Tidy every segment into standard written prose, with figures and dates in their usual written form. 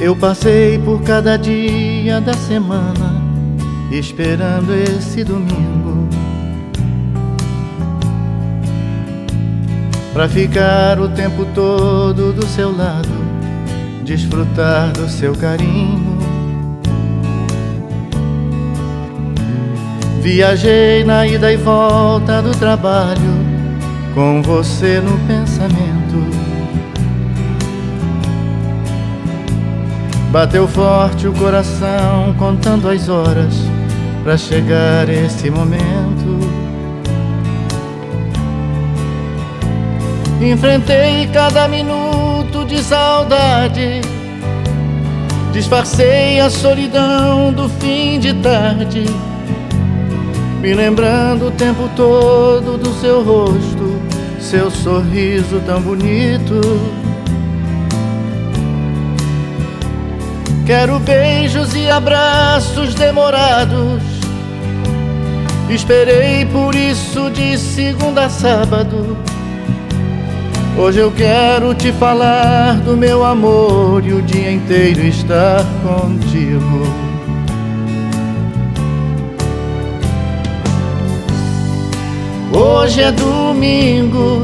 Eu passei por cada dia da semana esperando esse domingo pra ficar o tempo todo do seu lado, desfrutar do seu carinho. Viajei na ida e volta do trabalho com você no pensamento. Bateu forte o coração contando as horas pra chegar esse momento. Enfrentei cada minuto de saudade, disfarcei a solidão do fim de tarde, me lembrando o tempo todo do seu rosto, seu sorriso tão bonito. Quero beijos e abraços demorados, esperei por isso de segunda a sábado. Hoje eu quero te falar do meu amor e o dia inteiro estar contigo. Hoje é domingo,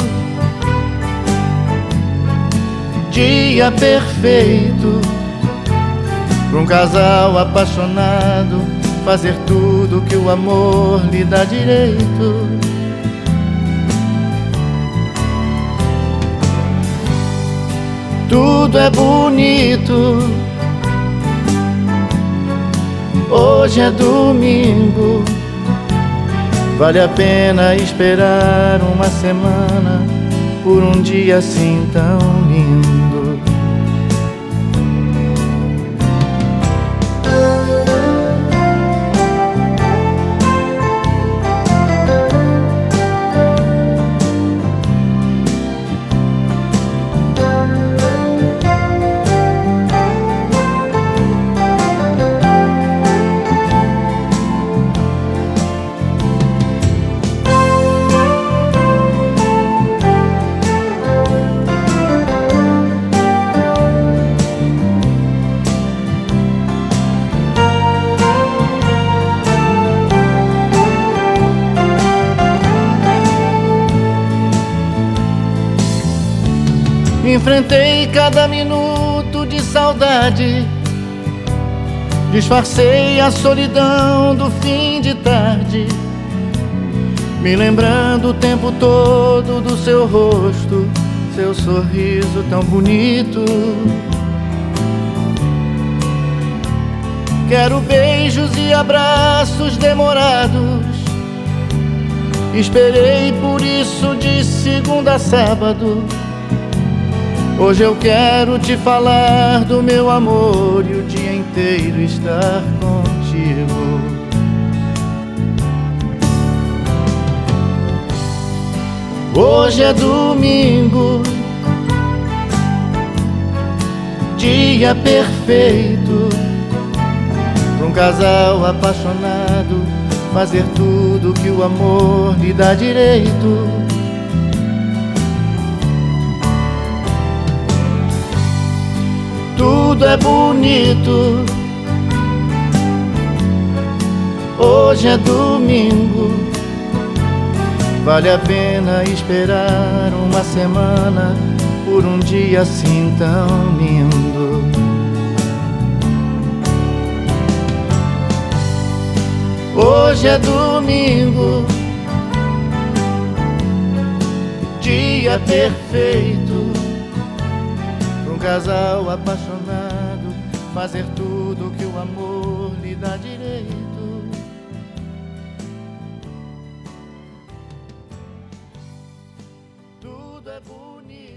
dia perfeito pra um casal apaixonado fazer tudo que o amor lhe dá direito. Tudo é bonito, hoje é domingo, vale a pena esperar uma semana por um dia assim tão lindo. Enfrentei cada minuto de saudade, disfarcei a solidão do fim de tarde, me lembrando o tempo todo do seu rosto, seu sorriso tão bonito. Quero beijos e abraços demorados, esperei por isso de segunda a sábado. Hoje eu quero te falar do meu amor e o dia inteiro estar contigo. Hoje é domingo, dia perfeito pra um casal apaixonado fazer tudo que o amor lhe dá direito. Tudo é bonito, hoje é domingo, vale a pena esperar uma semana por um dia assim tão lindo. Hoje é domingo, dia perfeito um casal apaixonado fazer tudo que o amor lhe dá direito. Tudo é bonito.